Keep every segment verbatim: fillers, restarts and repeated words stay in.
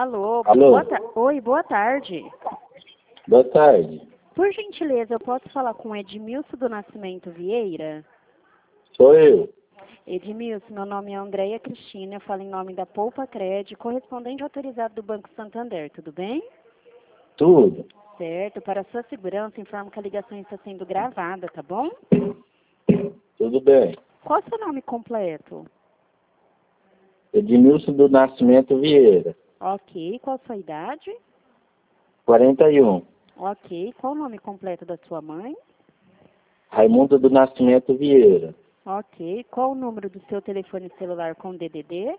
Alô, Alô? Boa ta... Oi, boa tarde. Boa tarde. Por gentileza, eu posso falar com Edmilson do Nascimento Vieira? Sou eu. Edmilson, meu nome é Andréia Cristina, eu falo em nome da Poupa Cred, correspondente autorizado do Banco Santander, tudo bem? Tudo. Certo, para sua segurança, informo que a ligação está sendo gravada, tá bom? Tudo bem. Qual é o seu nome completo? Edmilson do Nascimento Vieira. Ok, qual a sua idade? quarenta e um. Ok, qual o nome completo da sua mãe? Raimundo do Nascimento Vieira. Ok, qual o número do seu telefone celular com D D D?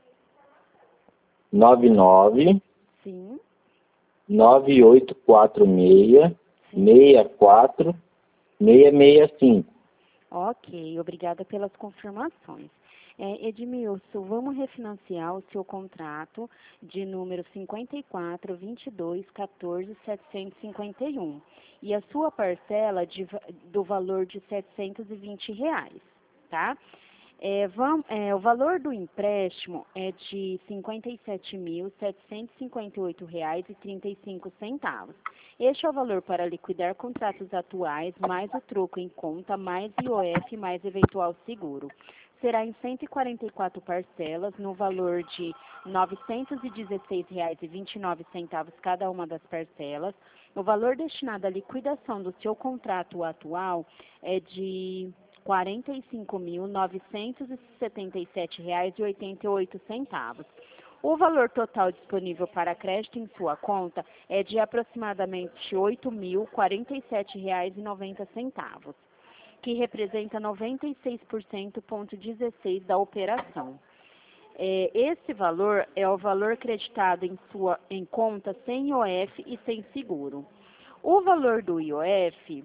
nove nove Sim, nove oito quatro seis sim. seis quatro seis seis cinco. Ok, obrigada pelas confirmações. É, Edmilson, vamos refinanciar o seu contrato de número cinquenta e quatro, vinte e dois, quatorze, setecentos e cinquenta e um. E a sua parcela de, va- do valor de setecentos e vinte reais, tá? É, vam- é, o valor do empréstimo é de cinquenta e sete mil, setecentos e cinquenta e oito reais e trinta e cinco centavos. Este é o valor para liquidar contratos atuais, mais o troco em conta, mais I O F, mais eventual seguro. Será em cento e quarenta e quatro parcelas, no valor de novecentos e dezesseis reais e vinte e nove centavos cada uma das parcelas. O valor destinado à liquidação do seu contrato atual é de quarenta e cinco mil, novecentos e setenta e sete reais e oitenta e oito centavos. O valor total disponível para crédito em sua conta é de aproximadamente oito mil, quarenta e sete reais e noventa centavos, que representa noventa e seis por cento ponto dezesseis da operação. É, esse valor é o valor creditado em sua em conta sem I O F e sem seguro. O valor do I O F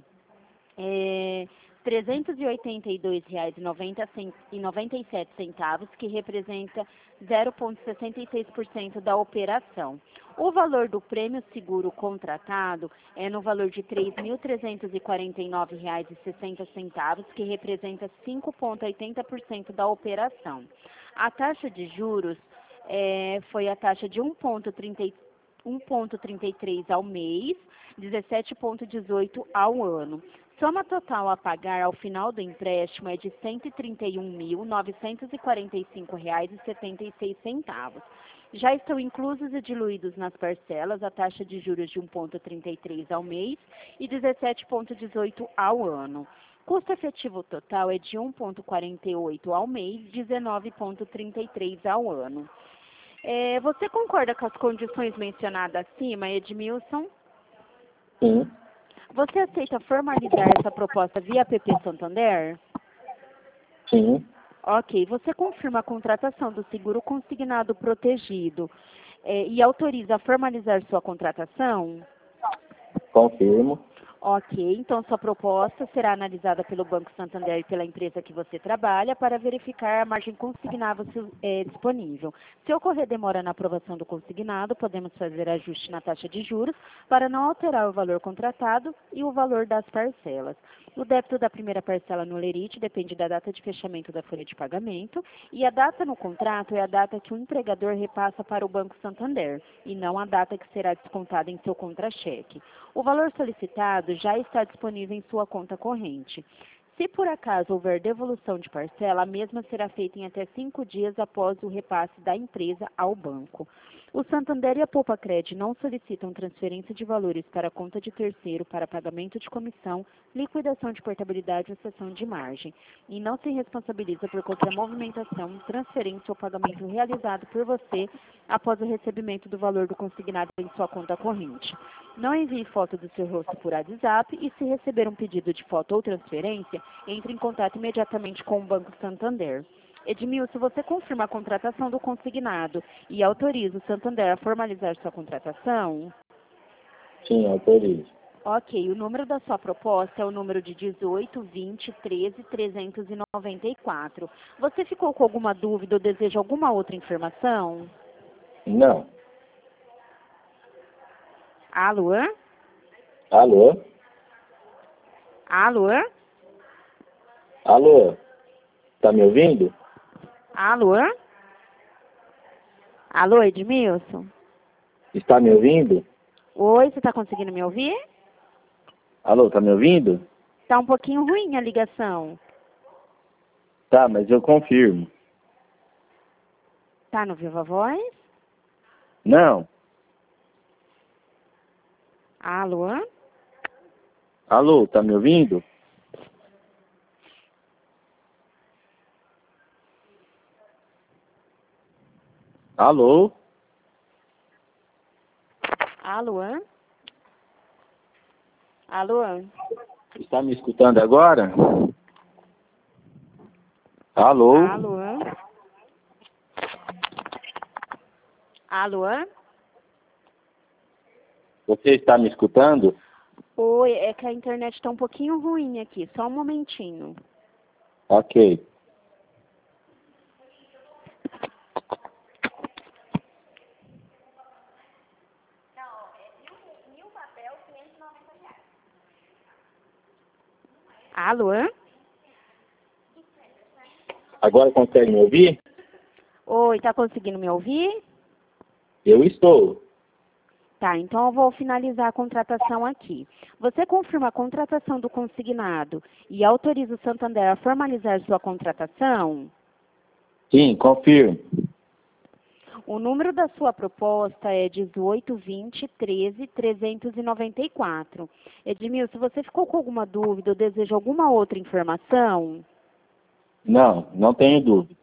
é trezentos e oitenta e dois reais e noventa e sete centavos, que representa zero vírgula sessenta e seis por cento da operação. O valor do prêmio seguro contratado é no valor de três mil trezentos e quarenta e nove reais e sessenta centavos, que representa cinco vírgula oitenta por cento da operação. A taxa de juros é, foi a taxa de um vírgula trinta e três ao mês, dezessete vírgula dezoito ao ano. Soma total a pagar ao final do empréstimo é de cento e trinta e um mil, novecentos e quarenta e cinco reais e setenta e seis centavos. Já estão inclusos e diluídos nas parcelas a taxa de juros de um vírgula trinta e três ao mês e dezessete vírgula dezoito ao ano. Custo efetivo total é de um vírgula quarenta e oito ao mês, dezenove vírgula trinta e três ao ano. É, você concorda com as condições mencionadas acima, Edmilson? Sim. Você aceita formalizar essa proposta via P P Santander? Sim. Ok. Você confirma a contratação do seguro consignado protegido eh, e autoriza a formalizar sua contratação? Confirmo. Ok, então sua proposta será analisada pelo Banco Santander e pela empresa que você trabalha para verificar a margem consignável eh, disponível. Se ocorrer demora na aprovação do consignado, podemos fazer ajuste na taxa de juros para não alterar o valor contratado e o valor das parcelas. O débito da primeira parcela no lerite depende da data de fechamento da folha de pagamento e a data no contrato é a data que o empregador repassa para o Banco Santander e não a data que será descontada em seu contra-cheque. O valor solicitado já está disponível em sua conta corrente. Se por acaso houver devolução de parcela, a mesma será feita em até cinco dias após o repasse da empresa ao banco. O Santander e a Poupa Cred não solicitam transferência de valores para a conta de terceiro para pagamento de comissão, liquidação de portabilidade ou cessão de margem, e não se responsabiliza por qualquer movimentação, transferência ou pagamento realizado por você após o recebimento do valor do consignado em sua conta corrente. Não envie foto do seu rosto por WhatsApp e, se receber um pedido de foto ou transferência, entre em contato imediatamente com o Banco Santander. Edmilson, você confirma a contratação do consignado e autoriza o Santander a formalizar sua contratação? Sim, autorizo. Ok, o número da sua proposta é o número de dezoito, vinte, treze, trezentos e noventa e quatro. Você ficou com alguma dúvida ou deseja alguma outra informação? Não. Alô? Alô? Alô? Alô? Tá me ouvindo? Alô? Alô, Edmilson? Está me ouvindo? Oi, você está conseguindo me ouvir? Alô, tá me ouvindo? Está um pouquinho ruim a ligação. Tá, mas eu confirmo. Tá no Viva Voz? Não. Alô? Alô, tá me ouvindo? Alô? Alô? Alô? Está me escutando agora? Alô? Alô? Alô? Você está me escutando? Oi, é que a internet está um pouquinho ruim aqui, só um momentinho. Ok. Alô? Agora consegue me ouvir? Oi, tá conseguindo me ouvir? Eu estou. Tá, então eu vou finalizar a contratação aqui. Você confirma a contratação do consignado e autoriza o Santander a formalizar sua contratação? Sim, confirmo. O número da sua proposta é dezoito, vinte, treze, trezentos e noventa e quatro. Edmilson, se você ficou com alguma dúvida ou deseja alguma outra informação? Não, não tenho dúvida.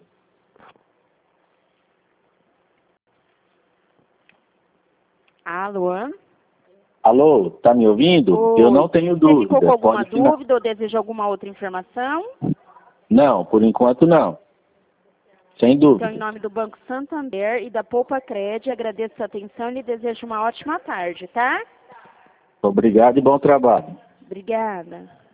Alô? Alô, tá me ouvindo? Oi. Eu não tenho Você dúvida. ficou com alguma Pode fina- dúvida ou deseja alguma outra informação? Não, por enquanto não. Sem Então, dúvida. em nome do Banco Santander e da Poupa Cred, agradeço a sua atenção e lhe desejo uma ótima tarde, tá? Obrigado e bom trabalho. Obrigada.